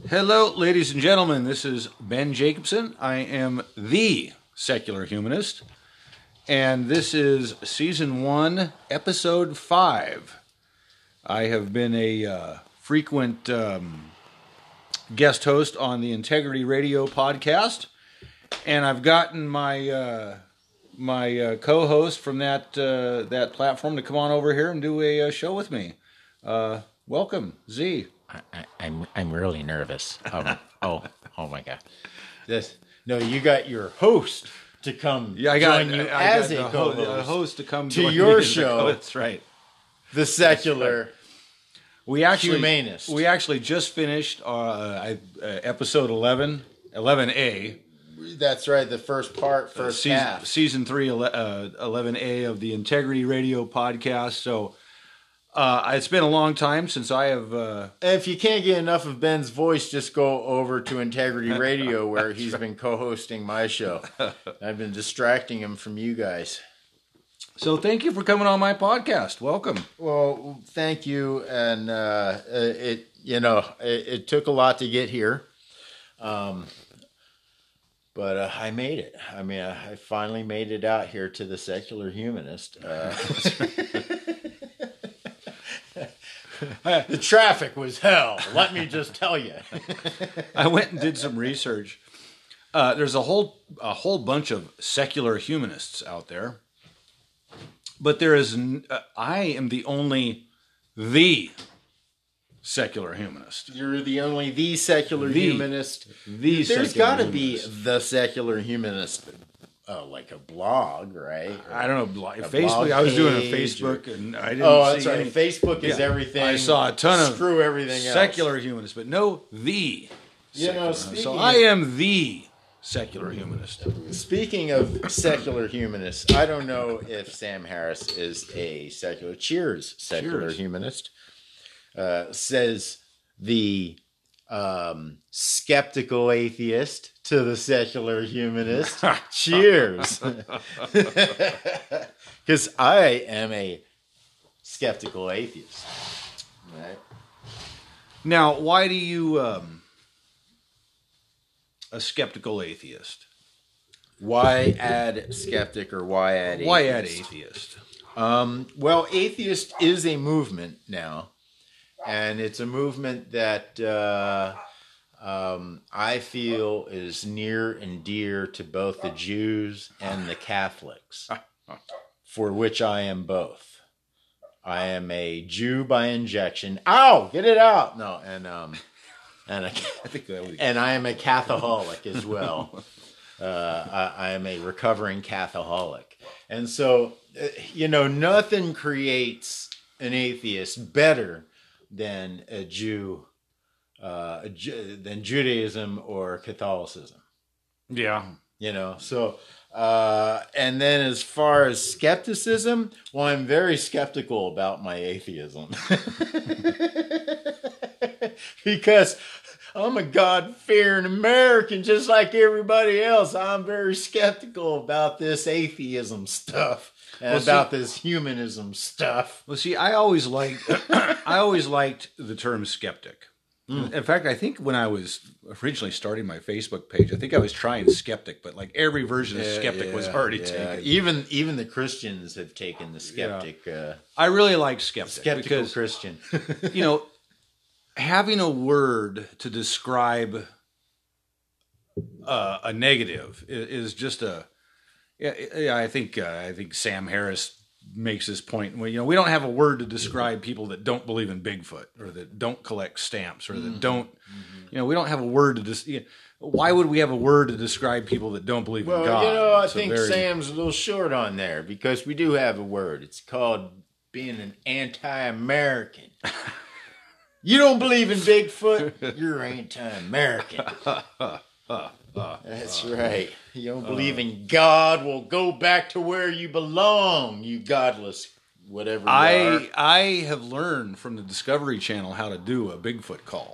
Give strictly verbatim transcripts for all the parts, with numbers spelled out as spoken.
Hello, ladies and gentlemen. This is Ben Jacobson. I am the secular humanist, and this is season one, episode five. I have been a uh, frequent um, guest host on the Integrity Radio podcast, and I've gotten my uh, my uh, co-host from that uh, that platform to come on over here and do a, a show with me. Uh, welcome, Z. I, I, I'm I'm really nervous. Um, oh oh my god! This no, you got your host to come. Yeah, I got, join you I as got a the co-host ho- a host to come to join your me as a show. co- That's right. The secular. We actually Humanist. we actually just finished uh, I, uh, episode eleven, eleven A. That's right. The first part, first season, half. season three, ele- uh, eleven A of the Integrity Radio podcast. So uh, it's been a long time since I have. Uh, If you can't get enough of Ben's voice, just go over to Integrity Radio where he's right. been co-hosting my show. I've been distracting him from you guys. so thank you for coming on my podcast. Welcome. Well, thank you, and uh, it you know it, it took a lot to get here, um, but uh, I made it. I mean, I, I finally made it out here to the secular humanist. Uh, the traffic was hell. Let me just tell you. I went and did some research. Uh, there's a whole a whole bunch of secular humanists out there. But there is, n- uh, I am the only, the secular humanist. You're the only the secular The- humanist. The There's secular got to be humanist. the secular humanist, uh, like a blog, right? I don't know, like A Facebook. blog I was doing a page Facebook, and I didn't Oh, see that's right. any Facebook is Yeah. everything. I saw a ton of screw everything else. secular humanists, but no, the You know, secular. speaking So of- I am the secular humanist. Speaking of secular humanists, I don't know if Sam Harris is a secular. Cheers, secular Cheers. humanist. Uh, says the um, skeptical atheist to the secular humanist. Cheers. Because I am a skeptical atheist. Right? Now, why do you, um, a skeptical atheist? Why add skeptic or why add atheist? Why add atheist? Um, well, atheist is a movement now, and it's a movement that uh, um, I feel is near and dear to both the Jews and the Catholics, for which I am both. I am a Jew by injection. Ow! Get it out! No, and um, and a, I think that would. and I am a Catholic as well. Uh, I, I am a recovering Catholic. And so, uh, you know, nothing creates an atheist better than a Jew, uh, a Ju- than Judaism or Catholicism. Yeah. You know, so, uh, and then as far as skepticism, well, I'm very skeptical about my atheism. Because I'm a God-fearing American just like everybody else. I'm very skeptical about this atheism stuff and Well, see- about this humanism stuff. Well, see, I always liked, I always liked the term skeptic. In fact, I think when I was originally starting my Facebook page, I think I was trying skeptic, but like every version of skeptic was already yeah. taken. Even even the Christians have taken the skeptic, uh, I really like skeptic skeptical because, Christian. you know, having a word to describe uh, a negative is, is just a. Yeah, yeah, I think uh, I think Sam Harris makes this point. Well, you know, we don't have a word to describe people that don't believe in Bigfoot or that don't collect stamps or that Mm-hmm. don't. You know, we don't have a word to dis- you know, why would we have a word to describe people that don't believe Well, in God? you know, I It's a think very- Sam's a little short on there because we do have a word. It's called being an anti-American. You don't believe in Bigfoot? You're anti-American. That's right. You don't believe in God? Well, go back to where you belong, you godless whatever you I are. I have learned from the Discovery Channel how to do a Bigfoot call.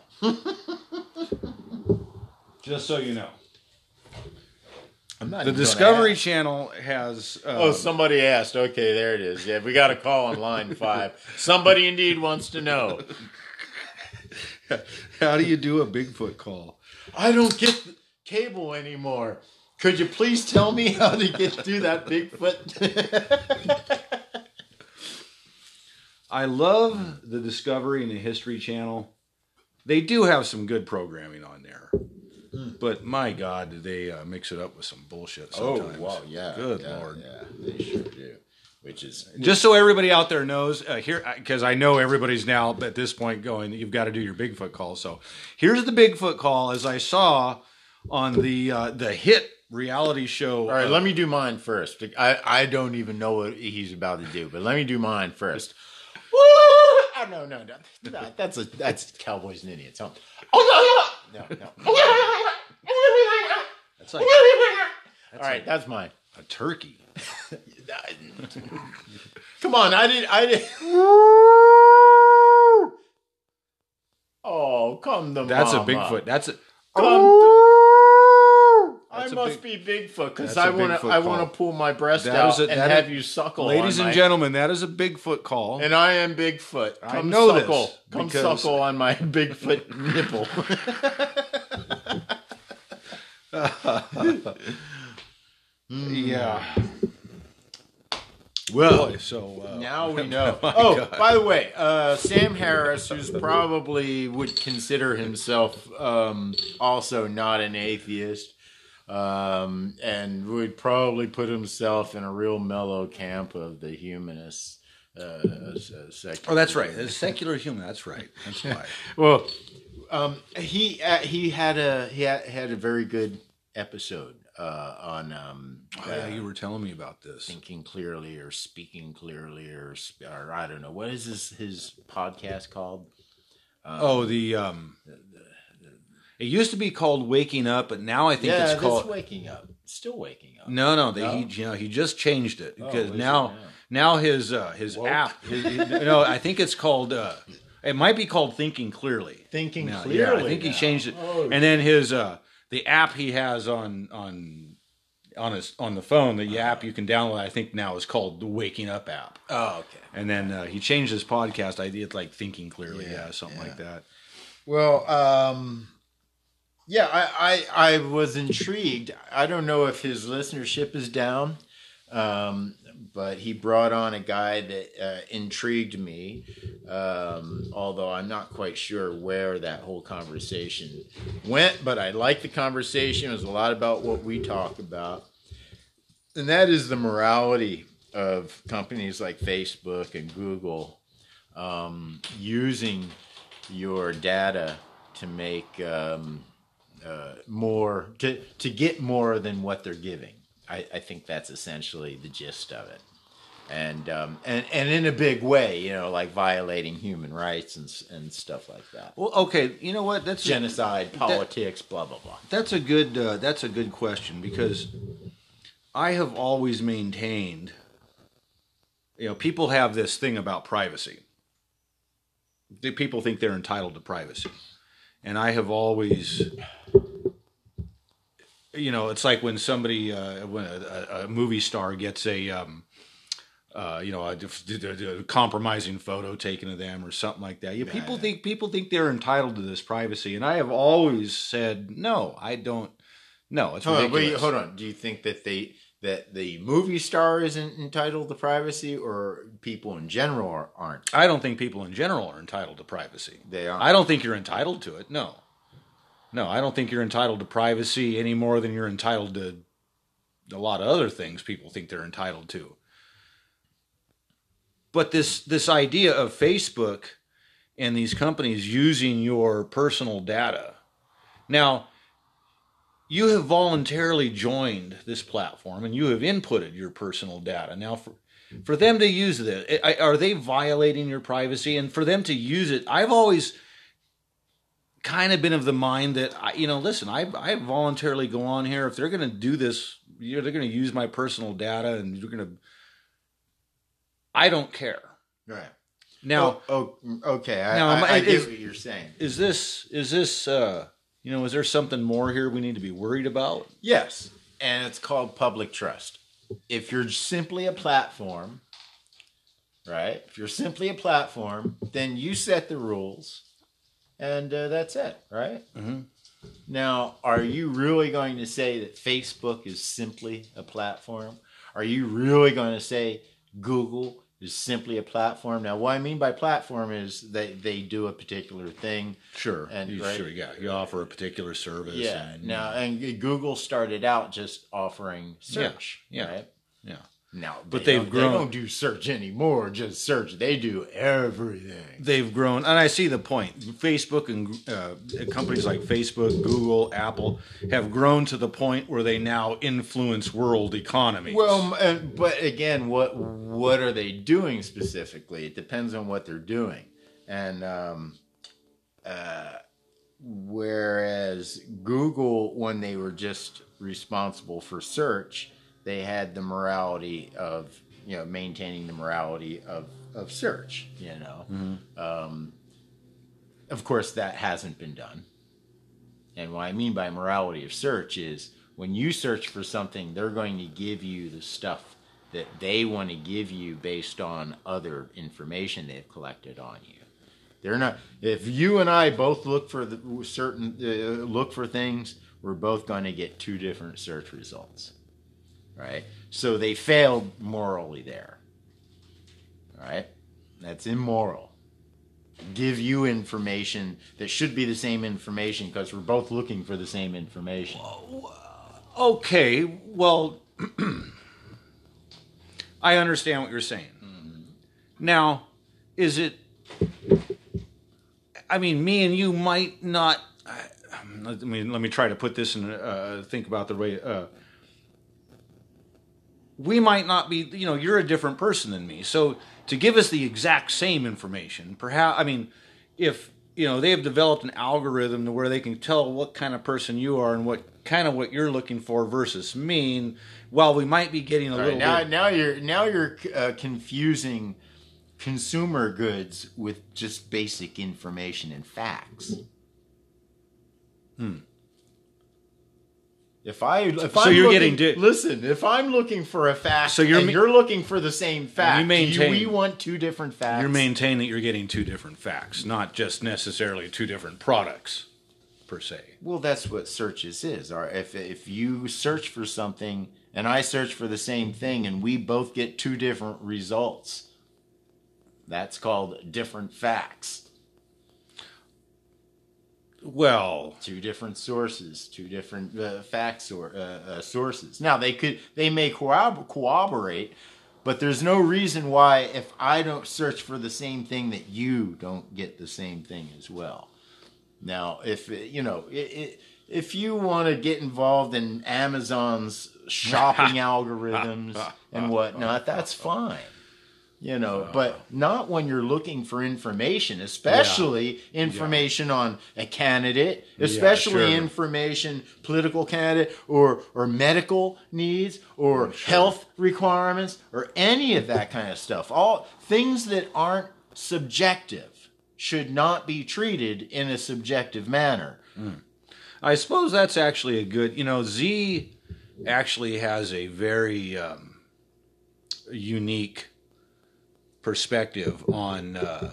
Just so you know, I'm not the even gonna Discovery ask. Channel has. Um, Oh, somebody asked. Okay, there it is. Yeah, we got a call on line five. Somebody indeed wants to know. How do you do a Bigfoot call? I don't get the cable anymore. Could you please tell me how to get through that Bigfoot? I love the Discovery and the History Channel. They do have some good programming on there. Mm. But my God, did they uh, mix it up with some bullshit sometimes. Oh, wow, yeah. Good yeah, Lord. Yeah, they sure do. Which is... Just so everybody out there knows, uh, here, because I know everybody's now at this point going, you've got to do your Bigfoot call. So here's the Bigfoot call as I saw on the uh, the hit reality show. All right, uh, let me do mine first. I, I don't even know what he's about to do, but let me do mine first. Oh, no, no, no, no. That's a that's Cowboys and Indians. Huh? Oh, no, no, no. That's like that's all right. Like that's mine. A turkey. Come on, I didn't. I didn't. Oh, come the That's mama. a Bigfoot. That's a. I a must big, be Bigfoot because that's I a want to. Bigfoot I call. want to pull my breast That out is a- and that have is- you suckle. Ladies on and my, gentlemen, that is a Bigfoot call. and I am Bigfoot. Come I know suckle. this Come because- suckle on my Bigfoot nipple. Yeah. Well, Boy, so uh, now we know. my Oh, God. by the way, uh, Sam Harris, who's probably would consider himself um, also not an atheist, um, and would probably put himself in a real mellow camp of the humanists. Uh, secular Oh, that's right. A secular human. That's right. That's why. Well, um, he uh, he had a he had, had a very good episode uh, on um, Oh, yeah, uh, you were telling me about this. thinking clearly or speaking clearly or sp- or I don't know what is his his podcast called. Um, Oh, the um, it used to be called Waking Up, but now I think yeah, it's called. waking up. Still waking up. No, no, they, No? He you know he just changed it Oh, because what is now, it now? now his uh, his Woke? app. His, his- no, I think it's called. Uh, it might be called Thinking Clearly. Thinking Now, clearly. Yeah, I think he now. changed it. Oh, And then his uh, the app he has on on on his on the phone, the app you can download. I think now is called the Waking Up app. oh, okay. And then uh, he changed his podcast idea to like Thinking Clearly, yeah, Yeah, something yeah. like that. Well, um, yeah, I, I I was intrigued. I don't know if his listenership is down, um, but he brought on a guy that uh, intrigued me. Um, although I'm not quite sure where that whole conversation went, but I liked the conversation. It was a lot about what we talk about, and that is the morality of companies like Facebook and Google um, using your data to make um, uh, more to to get more than what they're giving. I, I think that's essentially the gist of it, and um, and and in a big way, you know, like violating human rights and and stuff like that. Well, okay, you know what? That's Genocide, politics, blah blah blah. That's a good. Uh, that's a good question because I have always maintained. You know, people have this thing about privacy. The people think they're entitled to privacy, and I have always. You know, it's like when somebody, uh, when a, a movie star gets a, um, uh, you know, a, a, a compromising photo taken of them or something like that. Yeah, people think people think they're entitled to this privacy, and I have always said no. I don't. No, it's Hold on, ridiculous. wait, hold on. Do you think that they that the movie star isn't entitled to privacy, or people in general are, aren't? I don't think people in general are entitled to privacy. They are. I don't think you're entitled to it. No. No, I don't think you're entitled to privacy any more than you're entitled to a lot of other things people think they're entitled to. But this this idea of Facebook and these companies using your personal data. Now, you have voluntarily joined this platform and you have inputted your personal data. Now, for, for them to use this, are they violating your privacy? And for them to use it, I've always kind of been of the mind that, I, you know, listen, I I voluntarily go on here. If they're going to do this, you know, they're going to use my personal data and you're going to, I don't care. Right. Now, oh, oh okay. I, now, I, I get is- what you're saying. is this, is this, uh, you know, is there something more here we need to be worried about? Yes, and it's called public trust. If you're simply a platform, right? If you're simply a platform, then you set the rules, and uh, that's it, right? Mm-hmm. Now, are you really going to say that Facebook is simply a platform? Are you really going to say Google is simply a platform? Now, what I mean by platform is they, they do a particular thing. Sure. And, you, right? Sure, yeah. You offer a particular service. Yeah. And, now, and Google started out just offering search. Yeah. Right? Yeah. Now, but they they've grown. They don't do search anymore, just search. They do everything. They've grown, and I see the point. Facebook and uh, companies like Facebook, Google, Apple have grown to the point where they now influence world economies. Well, uh, but again, what what are they doing specifically? It depends on what they're doing, and um, uh, whereas Google, when they were just responsible for search, they had the morality of, you know, maintaining the morality of, of search, you know. Mm-hmm. Um, of course, that hasn't been done. And what I mean by morality of search is when you search for something, they're going to give you the stuff that they want to give you based on other information they've collected on you. They're not. If you and I both look for the certain uh, look for things, we're both going to get two different search results. Right? So they failed morally there. All right? That's immoral. Give you information that should be the same information because we're both looking for the same information. Okay, well, I understand what you're saying. Mm-hmm. Now, is it... I mean, me and you might not... I mean, let me try to put this in... Uh, think about the way... Uh, we might not be, you know, you're a different person than me. So to give us the exact same information, perhaps, I mean, if, you know, they have developed an algorithm to where they can tell what kind of person you are and what kind of what you're looking for versus me, and while we might be getting a All little right, now, bit... now you're, now you're uh, confusing consumer goods with just basic information and facts. Hmm. If I, if so I'm you're looking, getting di- listen. If I'm looking for a fact, so you're and ma- you're looking for the same fact, you maintain, do we want two different facts? You maintain that you're getting two different facts, not just necessarily two different products, per se. Well, that's what searches is. Or if if you search for something and I search for the same thing, and we both get two different results, that's called different facts. Well, two different sources, two different uh, facts or uh, uh, sources. Now they could, they may corrobor- corroborate, but there's no reason why if I don't search for the same thing that you don't get the same thing as well. Now, if you know, it, it, if you want to get involved in Amazon's shopping algorithms and whatnot, that's fine. You know, but not when you're looking for information, especially yeah. information yeah. on a candidate, especially yeah, sure. information, political candidate, or or medical needs, or sure. health requirements, or any of that kind of stuff. All things that aren't subjective should not be treated in a subjective manner. Mm. I suppose that's actually a good, you know, Z actually has a very um, unique perspective on uh,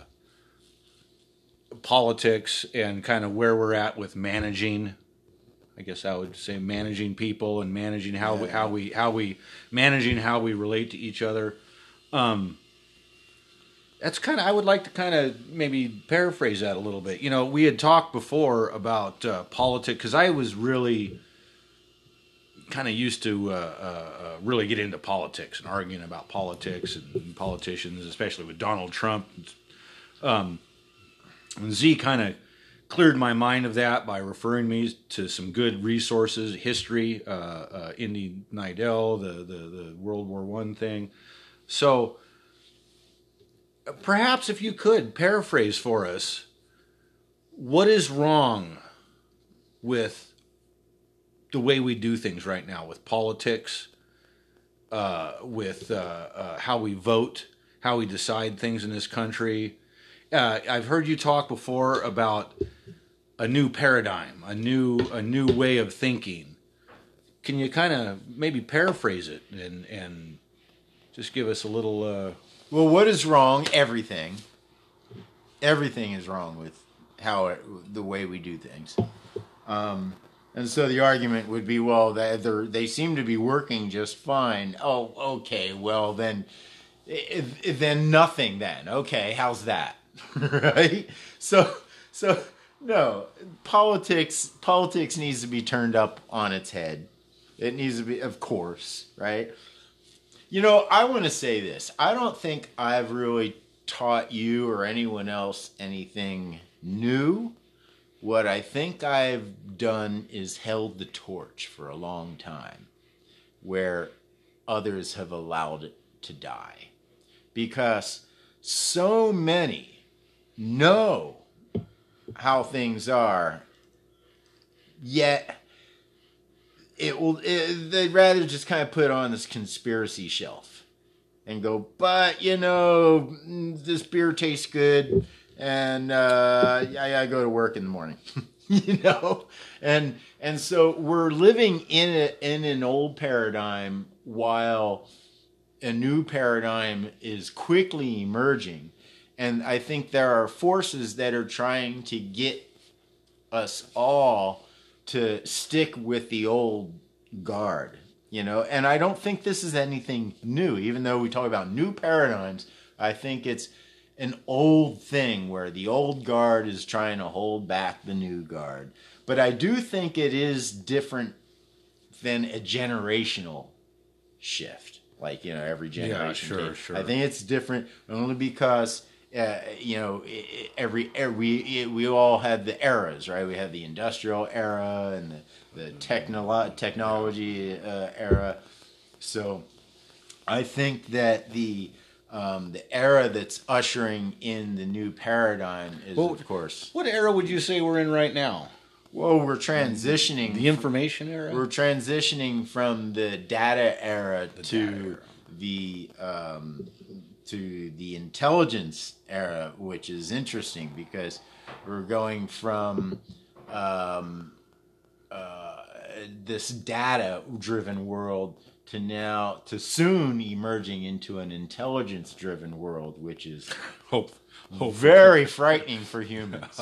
politics and kind of where we're at with managing. I guess I would say managing people and managing how yeah. we, how we how we managing how we relate to each other. Um, that's kind of I would like to kind of maybe paraphrase that a little bit. You know, we had talked before about uh, politics because I was really kind of used to uh, uh, really get into politics and arguing about politics and politicians, especially with Donald Trump. Um, and Z kind of cleared my mind of that by referring me to some good resources, history, uh, uh, Indy Neidell, the, the, the World War One thing. So perhaps if you could paraphrase for us, what is wrong with the way we do things right now with politics, uh, with uh, uh, how we vote, how we decide things in this country. Uh, I've heard you talk before about a new paradigm, a new a new way of thinking. Can you kind of maybe paraphrase it and and just give us a little? Uh... Well, what is wrong? Everything. Everything is wrong with how it, the way we do things. Um, and so the argument would be, well, that they're- they seem to be working just fine. Oh, okay, well then, i- i- then nothing. Then okay, how's that? Right? So, so no, politics. Politics needs to be turned up on its head. It needs to be, of course, right? You know, I want to say this. I don't think I've really taught you or anyone else anything new. What I think I've done is held the torch for a long time where others have allowed it to die. Because so many know how things are, yet it will. It, they'd rather just kind of put it on this conspiracy shelf and go, but you know, this beer tastes good, and uh, I gotta go to work in the morning. You know, and and so we're living in a, in an old paradigm while a new paradigm is quickly emerging. And I think there are forces that are trying to get us all to stick with the old guard, you know. And I don't think this is anything new. Even though we talk about new paradigms, I think it's an old thing where the old guard is trying to hold back the new guard. But I do think it is different than a generational shift. Like, you know, every generation. Yeah, sure, did. sure. I think it's different only because Uh, you know, every, every we we all had the eras, right? We had the industrial era and the the technolo- technology uh, era. So, I think that the um, the era that's ushering in the new paradigm is, Well, of course. What era would you say we're in right now? Well, we're transitioning. The information era? We're transitioning from the data era The to data era. the um, to the intelligence era, which is interesting because we're going from um, uh, this data-driven world to now to soon emerging into an intelligence-driven world, which is Hope. Hope. very frightening for humans.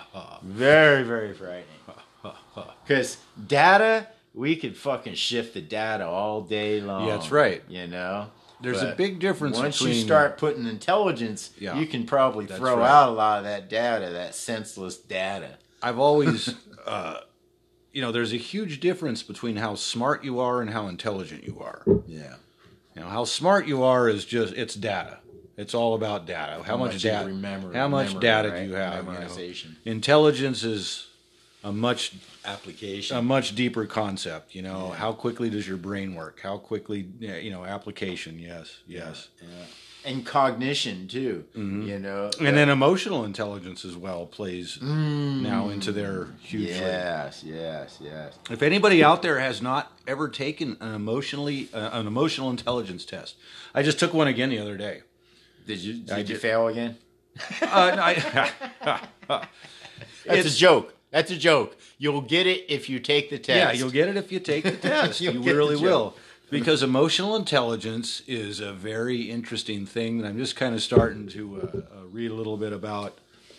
Very, very frightening. Because data, we could fucking shift the data all day long. Yeah, that's right. You know? There's a But big difference once between... you start putting intelligence, Yeah, you can probably that's throw right. out a lot of that data, that senseless data. I've always, uh, you know, there's a huge difference between how smart you are and how intelligent you are. Yeah. You know, how smart you are is just, it's data. It's all about data. How, How much, much you data? remember- how much memory, data right? do you have? You know? Memorization. Intelligence is a much Application. a much deeper concept. You know, how quickly does your brain work? How quickly, yeah, you know, application. Yes, yes. Yeah. And cognition, too. You know? And then emotional intelligence as well plays now into their hugely. Yes, yes, yes. If anybody out there has not ever taken an emotionally uh, an emotional intelligence test, I just took one again the other day. Did you, did I you did. fail again? Uh, no, I, That's It's- a joke. That's a joke. You'll get it if you take the test. yeah, you'll get it if you take the test. You'll you get the really joke. will. Because emotional intelligence is a very interesting thing that I'm just kind of starting to uh, uh, read a little bit about.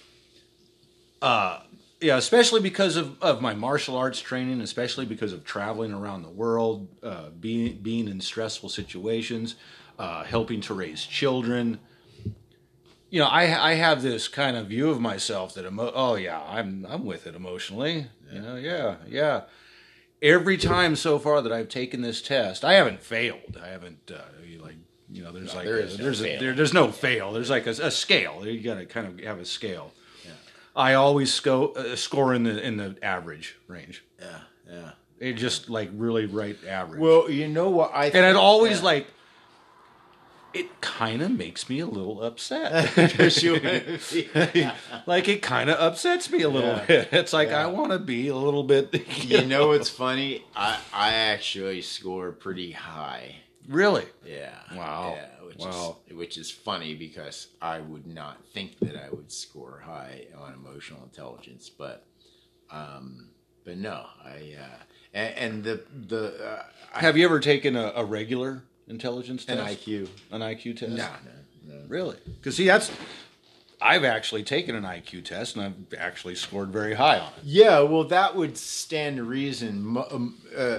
Uh, yeah, especially because of, of my martial arts training, especially because of traveling around the world, uh, being being in stressful situations, uh, helping to raise children. You know, I I have this kind of view of myself that emo- oh yeah, I'm I'm with it emotionally. You know, yeah, yeah. Every time so far that I've taken this test, I haven't failed. I haven't uh, like you know, there's No, like there a, is no there's a, fail. there, there's no fail. There's like a, a scale. You got to kind of have a scale. I always sco- uh, score in the in the average range. Yeah, yeah. It just like really right average. Well, you know what I think, and it always yeah. like it kind of makes me a little upset. Like it kind of upsets me a little Yeah. bit. It's like Yeah. I want to be a little bit. You know what's funny? I I actually score pretty high. Really? Yeah. Wow. Yeah, which Wow. is which is funny because I would not think that I would score high on emotional intelligence, but um, but no, I uh, and, and the the uh, I, Have you ever taken a, a regular intelligence an test? I Q. An I Q test? No, no, no. Really? Because see, that's I've actually taken an I Q test, and I've actually scored very high on it. Yeah, well, that would stand to reason. Um, uh,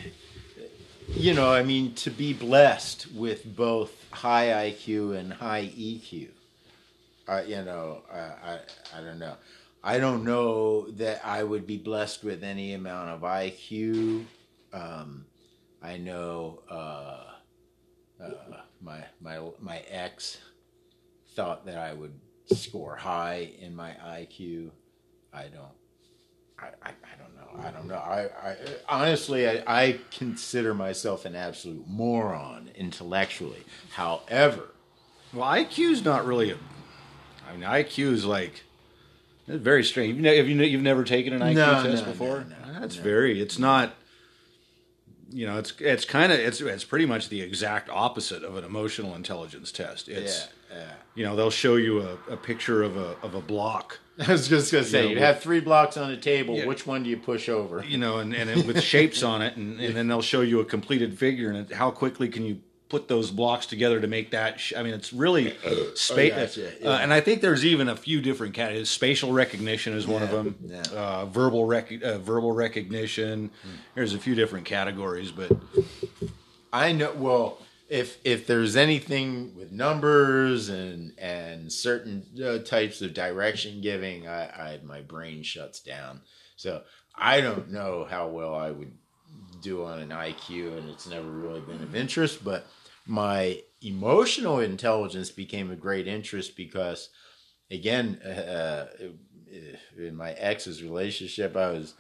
you know, I mean, to be blessed with both high I Q and high E Q. Uh, you know, uh, I I don't know. I don't know that I would be blessed with any amount of I Q. Um, I know uh, uh, my my my ex thought that I would score high in my I Q. I don't. I, I, I don't know. I don't know. I, I honestly, I, I consider myself an absolute moron intellectually. However, Well, I Q's not really a. I mean, I Q is like. It's very strange. You've, ne- have you, you've never taken an I Q No, test no, before? no, no, That's no. very. It's not. You know, it's it's kind of it's it's pretty much the exact opposite of an emotional intelligence test. It's yeah, yeah. you know they'll show you a, a picture of a of a block. I was just gonna say, You know, you with- have three blocks on the table. Yeah. Which one do you push over? You know, and, and it, with shapes on it, and, and then they'll show you a completed figure, and it, how quickly can you put those blocks together to make that? Sh- I mean, it's really space. gotcha, yeah. uh, and I think there's even a few different categories. Spatial recognition is one of Yeah, them. yeah. Uh, verbal rec- uh, verbal recognition. There's a few different categories, but I know. Well, if if there's anything with numbers and and certain uh, types of direction giving, I, I my brain shuts down. So I don't know how well I would do on an I Q, and it's never really been of interest. But my emotional intelligence became a great interest because, again, uh, in my ex's relationship, I was,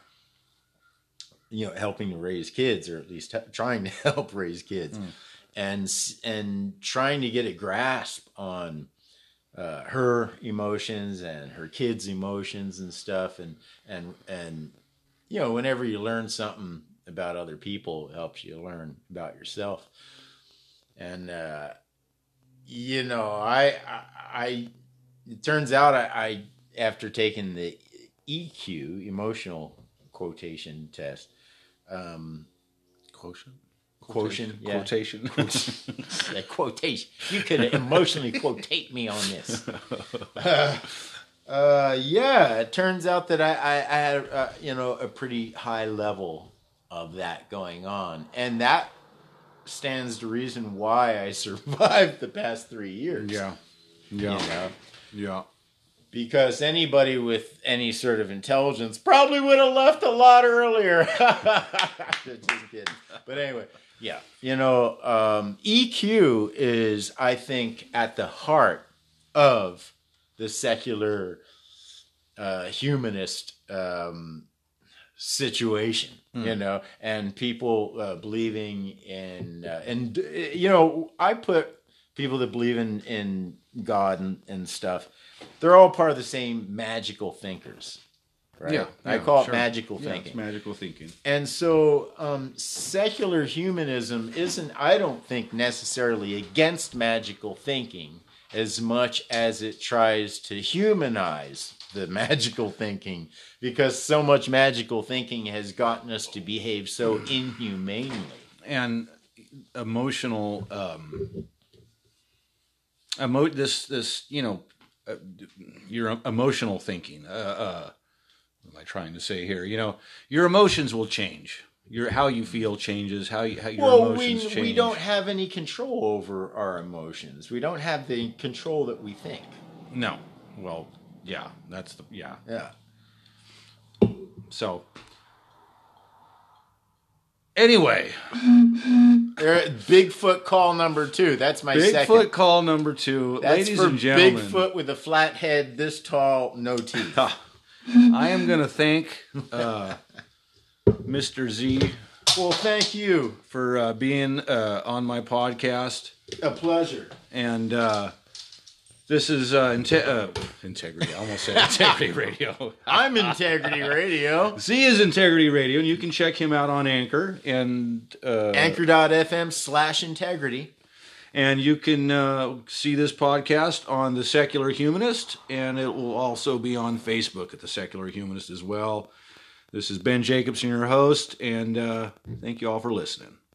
you know, helping to raise kids, or at least h- trying to help raise kids, mm. and s- and trying to get a grasp on uh, her emotions and her kids' emotions and stuff, and and and you know, whenever you learn something about other people, it helps you learn about yourself. And uh, you know, I, I, I it turns out I, I after taking the E Q, emotional quotation test, um, quotient, quotient, yeah. quotation, yeah, quotation. You could emotionally quotate me on this. Uh, uh, yeah, it turns out that I, I, I had uh, you know, a pretty high level of that going on, and that stands to reason why I survived the past three years. yeah, yeah, You know? yeah. Because anybody with any sort of intelligence probably would have left a lot earlier. Just kidding. But anyway, yeah. You know, um, E Q is, I think, at the heart of the secular uh, humanist um, situation, mm. you know, and people uh, believing in, uh, and, uh, you know, I put people that believe in, in God and, and stuff, they're all part of the same magical thinkers, right? Yeah, I yeah, call it sure. magical Yeah, thinking. it's magical thinking. And so um, secular humanism isn't, I don't think, necessarily against magical thinking as much as it tries to humanize the magical thinking, because so much magical thinking has gotten us to behave so inhumanely. And emotional, um, emo- this, this, you know, uh, your emotional thinking, uh, uh, what am I trying to say here? You know, your emotions will change. Your how you feel changes. How you how your Well, we emotions change. we don't have any control over our emotions. We don't have the control that we think. No. Well, yeah, that's the yeah. Yeah. So anyway, There, Bigfoot call number two. That's my Bigfoot second. call number two, That's ladies for and gentlemen. Bigfoot with a flat head, this tall, no teeth. I am going to thank uh, Mister Z Well, thank you. for uh, being uh, on my podcast, A pleasure. and uh, this is uh, inte- uh, Integrity. I almost said Integrity Radio. I'm Integrity Radio. Z is Integrity Radio, and you can check him out on Anchor and uh, Anchor.fm slash integrity. And you can uh, see this podcast on The Secular Humanist, and it will also be on Facebook at The Secular Humanist as well. This is Ben Jacobson, your host, and uh, thank you all for listening.